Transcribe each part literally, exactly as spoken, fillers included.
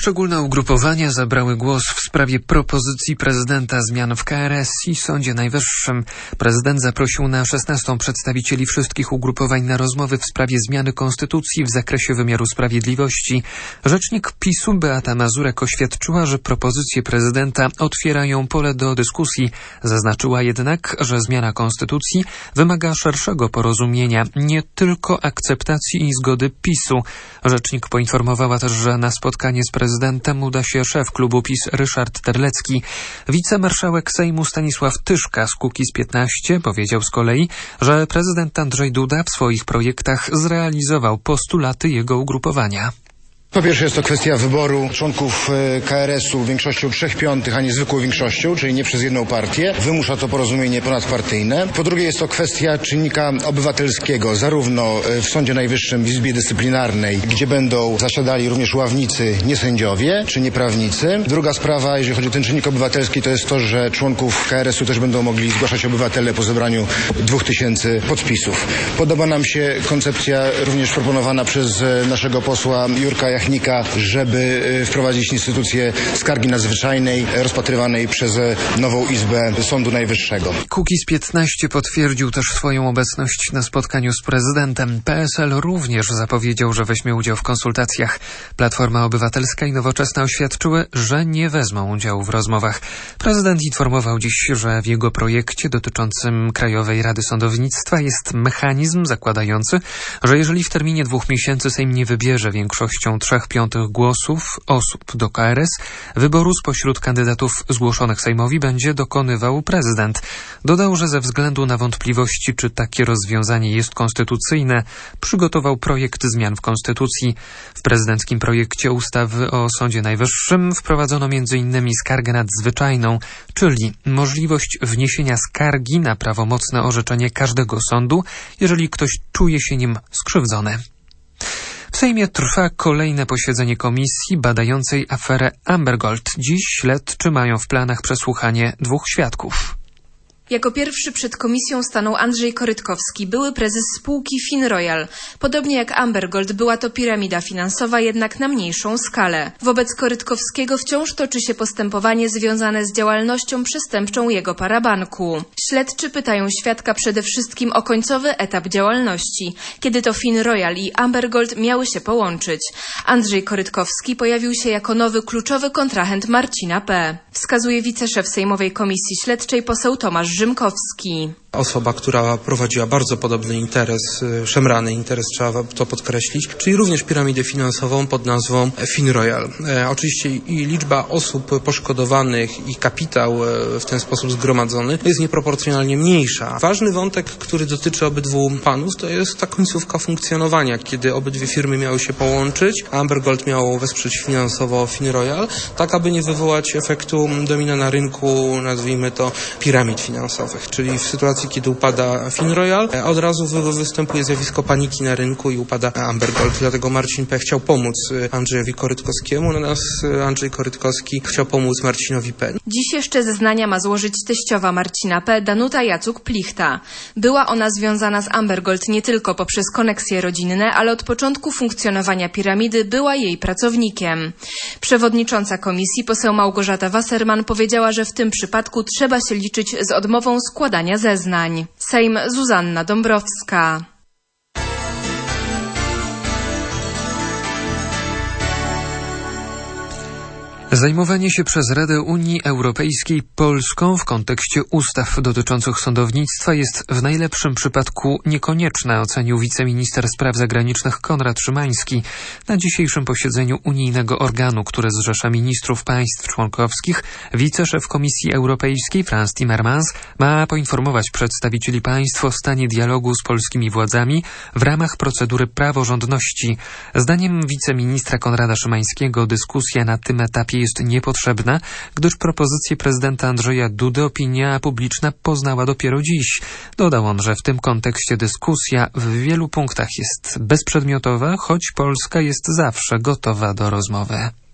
Poszczególne ugrupowania zabrały głos w sprawie propozycji prezydenta zmian w K R S i Sądzie Najwyższym. Prezydent zaprosił na szesnastą przedstawicieli wszystkich ugrupowań na rozmowy w sprawie zmiany konstytucji w zakresie wymiaru sprawiedliwości. Rzecznik PiS-u Beata Mazurek oświadczyła, że propozycje prezydenta otwierają pole do dyskusji. Zaznaczyła jednak, że zmiana konstytucji wymaga szerszego porozumienia, nie tylko akceptacji i zgody PiS-u. Rzecznik poinformowała też, że na spotkanie z prezydentem uda się szef klubu PiS Ryszard Terlecki. Wicemarszałek Sejmu Stanisław Tyszka z Kukiz piętnaście powiedział z kolei, że prezydent Andrzej Duda w swoich projektach zrealizował postulaty jego ugrupowania. Po pierwsze jest to kwestia wyboru członków K R S-u większością trzech piątych, a nie zwykłą większością, czyli nie przez jedną partię. Wymusza to porozumienie ponadpartyjne. Po drugie jest to kwestia czynnika obywatelskiego, zarówno w Sądzie Najwyższym, w Izbie Dyscyplinarnej, gdzie będą zasiadali również ławnicy, nie sędziowie, czy nie prawnicy. Druga sprawa, jeżeli chodzi o ten czynnik obywatelski, to jest to, że członków K R S-u też będą mogli zgłaszać obywatele po zebraniu dwóch tysięcy podpisów. Podoba nam się koncepcja również proponowana przez naszego posła Jurka Jachnika, żeby wprowadzić instytucję skargi nadzwyczajnej rozpatrywanej przez nową Izbę Sądu Najwyższego. Kukiz piętnaście potwierdził też swoją obecność na spotkaniu z prezydentem. P S L również zapowiedział, że weźmie udział w konsultacjach. Platforma Obywatelska i Nowoczesna oświadczyły, że nie wezmą udziału w rozmowach. Prezydent informował dziś, że w jego projekcie dotyczącym Krajowej Rady Sądownictwa jest mechanizm zakładający, że jeżeli w terminie dwóch miesięcy Sejm nie wybierze większością trzech piątych głosów osób do K R S, wyboru spośród kandydatów zgłoszonych Sejmowi będzie dokonywał prezydent. Dodał, że ze względu na wątpliwości, czy takie rozwiązanie jest konstytucyjne, przygotował projekt zmian w Konstytucji. W prezydenckim projekcie ustawy o Sądzie Najwyższym wprowadzono między innymi skargę nadzwyczajną, czyli możliwość wniesienia skargi na prawomocne orzeczenie każdego sądu, jeżeli ktoś czuje się nim skrzywdzony. W Sejmie trwa kolejne posiedzenie komisji badającej aferę Amber Gold. Dziś śledczy mają w planach przesłuchanie dwóch świadków. Jako pierwszy przed komisją stanął Andrzej Korytkowski, były prezes spółki FinRoyal. Podobnie jak Amber Gold była to piramida finansowa, jednak na mniejszą skalę. Wobec Korytkowskiego wciąż toczy się postępowanie związane z działalnością przestępczą jego parabanku. Śledczy pytają świadka przede wszystkim o końcowy etap działalności, kiedy to FinRoyal i Amber Gold miały się połączyć. Andrzej Korytkowski pojawił się jako nowy kluczowy kontrahent Marcina P. Wskazuje wiceszef Sejmowej Komisji Śledczej poseł Tomasz Rzymkowski. Osoba, która prowadziła bardzo podobny interes, szemrany interes, trzeba to podkreślić, czyli również piramidę finansową pod nazwą FinRoyal. E, oczywiście i liczba osób poszkodowanych i kapitał w ten sposób zgromadzony jest nieproporcjonalnie mniejsza. Ważny wątek, który dotyczy obydwu panów, to jest ta końcówka funkcjonowania, kiedy obydwie firmy miały się połączyć, Amber Gold miało wesprzeć finansowo FinRoyal, tak aby nie wywołać efektu domina na rynku, nazwijmy to piramid finansowych, czyli w sytuacji, kiedy upada FinRoyal, od razu występuje zjawisko paniki na rynku i upada Amber Gold. Dlatego Marcin P. chciał pomóc Andrzejowi Korytkowskiemu, natomiast Andrzej Korytkowski chciał pomóc Marcinowi P. Dziś jeszcze zeznania ma złożyć teściowa Marcina P. Danuta Jacuk-Plichta. Była ona związana z Amber Gold nie tylko poprzez koneksje rodzinne, ale od początku funkcjonowania piramidy była jej pracownikiem. Przewodnicząca komisji, poseł Małgorzata Wasserman, powiedziała, że w tym przypadku trzeba się liczyć z odmową składania zeznań. Sejm, Zuzanna Dąbrowska. Zajmowanie się przez Radę Unii Europejskiej Polską w kontekście ustaw dotyczących sądownictwa jest w najlepszym przypadku niekonieczne, ocenił wiceminister spraw zagranicznych Konrad Szymański. Na dzisiejszym posiedzeniu unijnego organu, które zrzesza ministrów państw członkowskich, wiceszef Komisji Europejskiej Frans Timmermans ma poinformować przedstawicieli państw o stanie dialogu z polskimi władzami w ramach procedury praworządności. Zdaniem wiceministra Konrada Szymańskiego dyskusja na tym etapie jest niepotrzebna, gdyż propozycję prezydenta Andrzeja Dudy opinia publiczna poznała dopiero dziś. Dodał on, że w tym kontekście dyskusja w wielu punktach jest bezprzedmiotowa, choć Polska jest zawsze gotowa do rozmowy.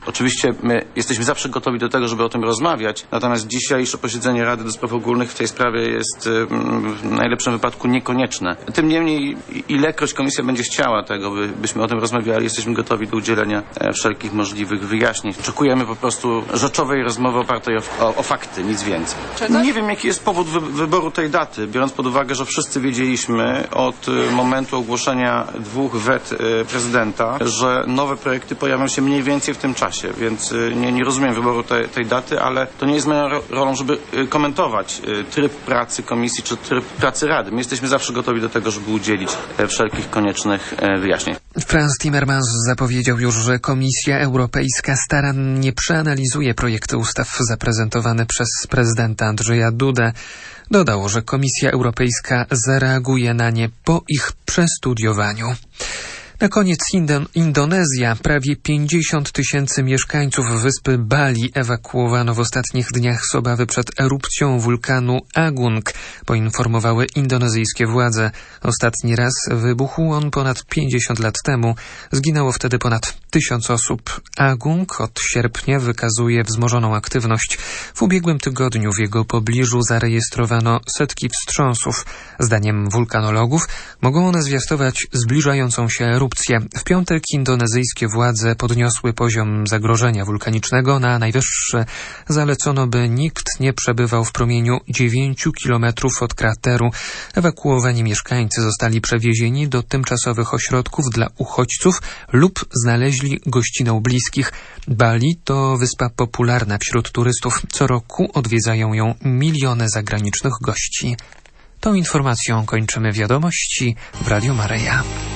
Oczywiście my jesteśmy zawsze gotowi do tego, żeby o tym rozmawiać, natomiast dzisiejsze posiedzenie Rady do Spraw Ogólnych w tej sprawie jest w najlepszym wypadku niekonieczne. Tym niemniej, ilekroć Komisja będzie chciała tego, by, byśmy o tym rozmawiali, jesteśmy gotowi do udzielenia wszelkich możliwych wyjaśnień. Oczekujemy po prostu rzeczowej rozmowy opartej o, o, o fakty, nic więcej. Czego? Nie wiem, jaki jest powód wy, wyboru tej daty, biorąc pod uwagę, że wszyscy wiedzieliśmy od momentu ogłoszenia dwóch wet prezydenta, że nowe projekty pojawią się mniej więcej w tym czasie, więc nie, nie rozumiem wyboru te, tej daty, ale to nie jest moją rolą, żeby komentować tryb pracy komisji czy tryb pracy Rady. My jesteśmy zawsze gotowi do tego, żeby udzielić wszelkich koniecznych wyjaśnień. Frans Timmermans zapowiedział już, że Komisja Europejska starannie przeanalizuje projekty ustaw zaprezentowane przez prezydenta Andrzeja Dudę. Dodał, że Komisja Europejska zareaguje na nie po ich przestudiowaniu. Na koniec Indon- Indonezja. Prawie pięćdziesiąt tysięcy mieszkańców wyspy Bali ewakuowano w ostatnich dniach z obawy przed erupcją wulkanu Agung, poinformowały indonezyjskie władze. Ostatni raz wybuchł on ponad pięćdziesiąt lat temu. Zginęło wtedy ponad tysiąc osób. Agung od sierpnia wykazuje wzmożoną aktywność. W ubiegłym tygodniu w jego pobliżu zarejestrowano setki wstrząsów. Zdaniem wulkanologów mogą one zwiastować zbliżającą się erupcję. W piątek indonezyjskie władze podniosły poziom zagrożenia wulkanicznego na najwyższe. Zalecono, by nikt nie przebywał w promieniu dziewięciu kilometrów od krateru. Ewakuowani mieszkańcy zostali przewiezieni do tymczasowych ośrodków dla uchodźców lub znaleźli gościnę u bliskich. Bali to wyspa popularna wśród turystów. Co roku odwiedzają ją miliony zagranicznych gości. Tą informacją kończymy wiadomości w Radiu Maryja.